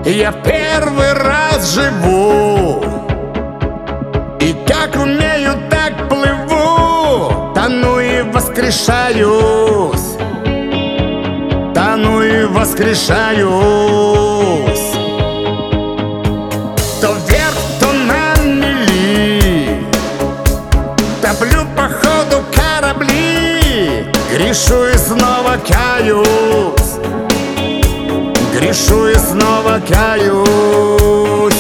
Я первый раз живу, и как умею, так плыву. Тону и воскрешаюсь, тону и воскрешаюсь. То вверх, то на мели, топлю по ходу корабли. Грешу и снова каюсь, грешу и снова каюсь.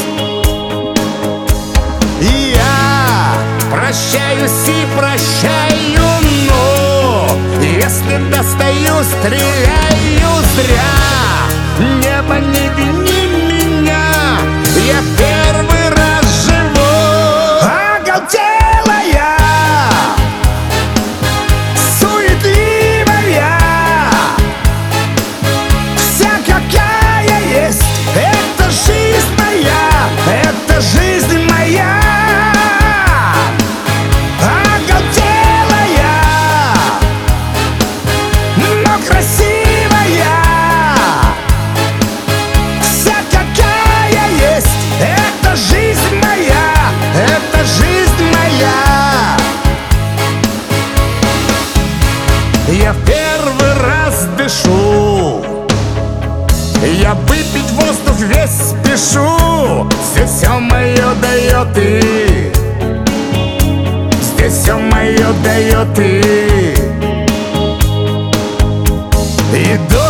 И я прощаюсь и прощаю, но если достаю, стреляю зря. Небо, не вини меня, я первый раз живу. Оголтелая, суетливая, вся какая есть. Это жизнь моя, это жизнь моя. Оголтелая, но красивая, вся какая есть. Это жизнь моя, это жизнь моя. Я первый раз дышу, я выпить воздух весь спешу. Здесь все мое дает ты, здесь все мое дает ты. Иду